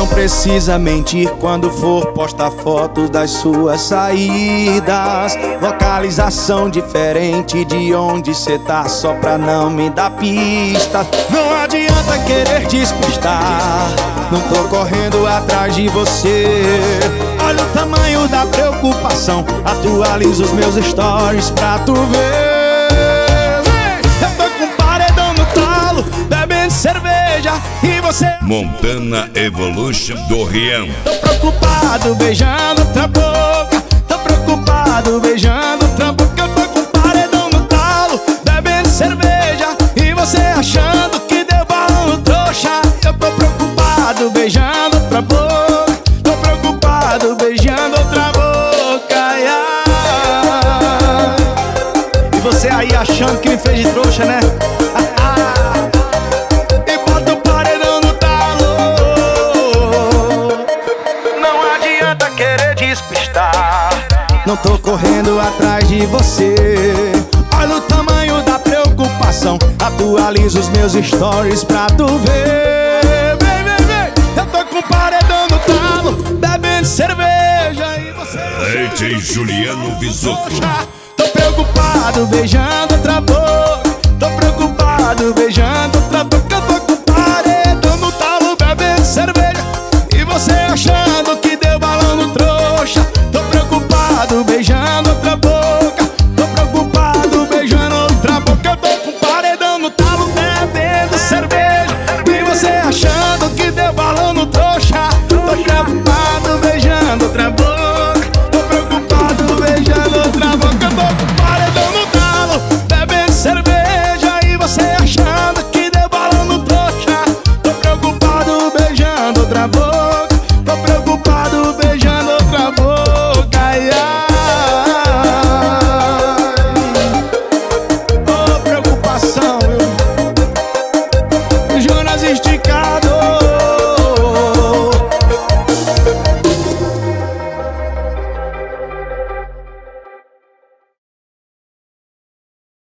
Não precisa mentir quando for postar fotos das suas saídas. Localização diferente de onde cê tá, só pra não me dar pista. Não adianta querer despistar, não tô correndo atrás de você. Olha o tamanho da preocupação, atualiza os meus stories pra tu ver. Eu tô com paredão no talo, bebendo cerveja e você... Montana Evolution do Rian. Tô preocupado beijando outra boca, tô preocupado beijando outra boca. Eu tô com paredão no talo, bebendo cerveja e você achando que deu balão no trouxa. Eu tô preocupado beijando outra boca, tô preocupado beijando outra boca, yeah. E você aí achando que me fez de trouxa, né? E bota o paredão no talo. Não adianta querer despistar, não tô correndo atrás de você. Olha o tamanho da preocupação, atualiza os meus stories pra tu ver. Vem, vem, vem. Eu tô com paredão no talo, bebendo cerveja e você... DJ Juliano Visuto. Tô preocupado beijando outra boca, tô preocupado beijando outra boca. Eu tô com paredão no talo, bebendo cerveja